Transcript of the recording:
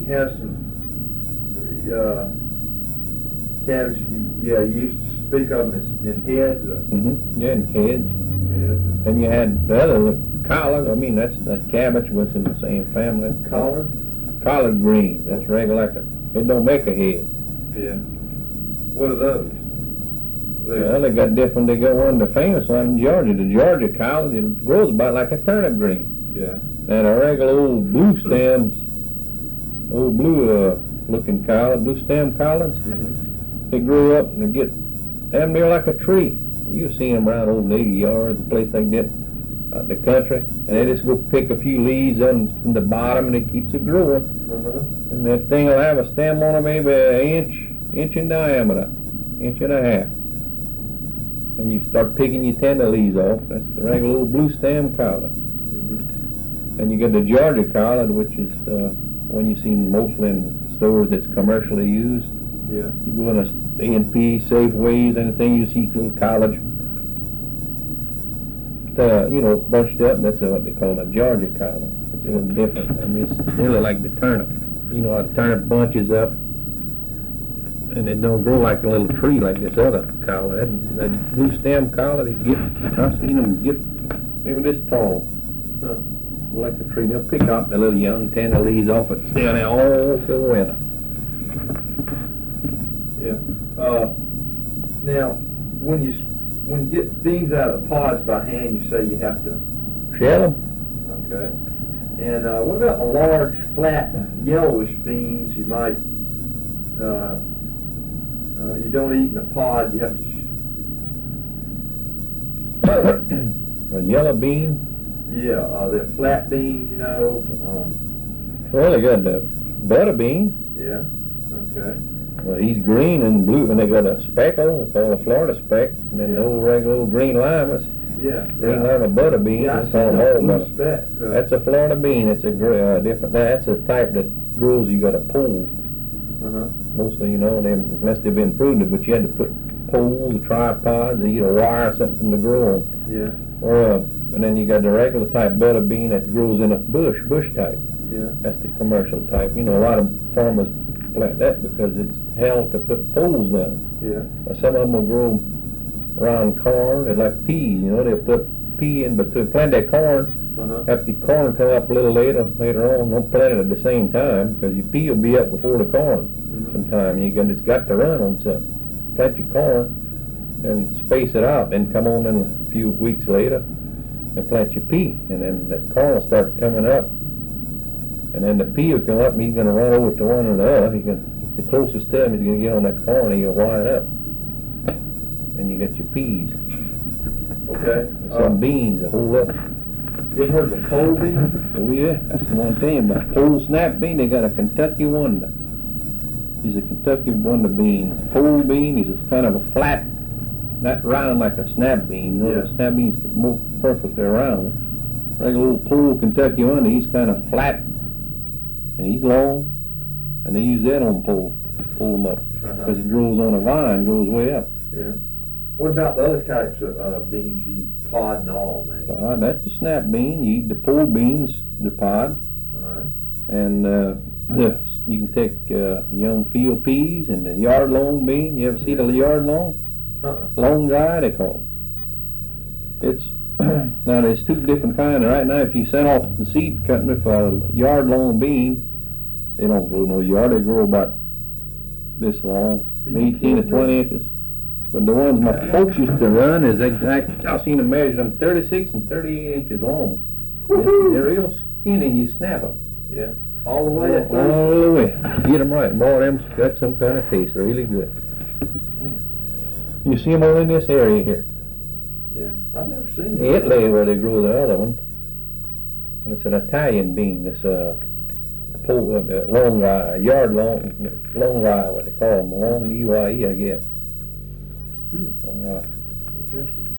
you have some cabbage. Yeah, you used to speak of them as in heads. Yeah, in heads. Yeah. And you had the other, collard. I mean, that's the cabbage was in the same family. Collard. Collard greens. That's regular. It don't make a head. Yeah. What are those? Well, they got different. They got one, the famous one in Georgia. The Georgia collard. It grows about like a turnip green. Yeah. And a regular old blue stems, old blue looking collard, blue stem collards. They grow up and they get damn near like a tree. You see them around old 80 yards, a place like that, out in the country, and they just go pick a few leaves on from the bottom and it keeps it growing. And that thing will have a stem on it maybe an inch in diameter, inch and a half. And you start picking your tender leaves off. That's the regular old blue stem collard. And you get the Georgia collard, which is one you see mostly in stores that's commercially used. Yeah. You go in a A&P, Safeways, anything, you see little collards, bunched up. That's what they call a Georgia collard. It's a little different. I mean, it's really like the turnip. You know how the turnip bunches up, and it don't grow like a little tree like this other collard. That blue stem collard, I've seen them get maybe this tall. Like the tree. They'll pick out the little young tender leaves off it, stay on there all through the winter. Yeah. Now, when you get beans out of the pods by hand, you say you have to shell them. Okay. And what about the large, flat, yellowish beans? You might you don't eat in the pod. You have to. A yellow bean. Yeah, they're flat beans, you know. Well, they got the butter bean. Yeah. Okay. Well, he's green and blue, and they got a speckle, they call a Florida speck, and then the old regular old green limas. Yeah. Green lima butter bean. Yeah, They call them all butter. speck. That's a Florida bean. It's a different. That's a type that grows. You got to pull. Mostly, they must have been pruned, but you had to put poles, tripods, or a wire or something to grow on. Yeah. And then you got the regular type butter bean that grows in a bush type. Yeah. That's the commercial type. A lot of farmers plant that because it's hell to put poles down. Yeah. Some of them will grow around corn. They're like peas. They'll put pea in, but to plant that corn, after the corn come up a little later on, don't plant it at the same time because your pea will be up before the corn. Sometime it's got to run on something. Plant your corn and space it out, then come on in a few weeks later and plant your pea, and then the corn will start coming up, and then the pea will come up, and he's going to run over to one or the other. The closest to him, he's going to get on that corn, and he'll line up, and you got your peas. Okay. Some beans, a whole lot. You ever heard of the pole bean? Oh yeah, that's the one thing about pole snap bean. They got a Kentucky Wonder. He's a Kentucky Wonder bean. Pole bean is kind of a flat, not round like a snap bean. The snap beans get more perfectly round. Regular old pole Kentucky Wonder, he's kind of flat, and he's long, and they use that on pull them up because it grows on a vine, grows way up. Yeah. What about the other types of beans you eat, pod and all, man? Pod, that's the snap bean. You eat the pole beans, the pod. All right. And you can take young field peas and the yard long bean. You ever see the yard long? Long guy, they call it. It's now there's two different kinds. Right now, if you send off the seed company for a yard long bean, they don't grow no yard. They grow about this long, 18 to 20 inches. But the ones my folks used to run is exact. I've seen them measure them 36 and 38 inches long. They're real skinny, and you snap them. Yeah. All the way. All the way. Get them right. Boy, them's got some kind of taste. They're really good. You see them all in this area here. Yeah. I've never seen them. Italy, where they grow the other one. It's an Italian bean. This long rye, yard long rye, what they call them, long EYE, I guess. Long rye. Interesting.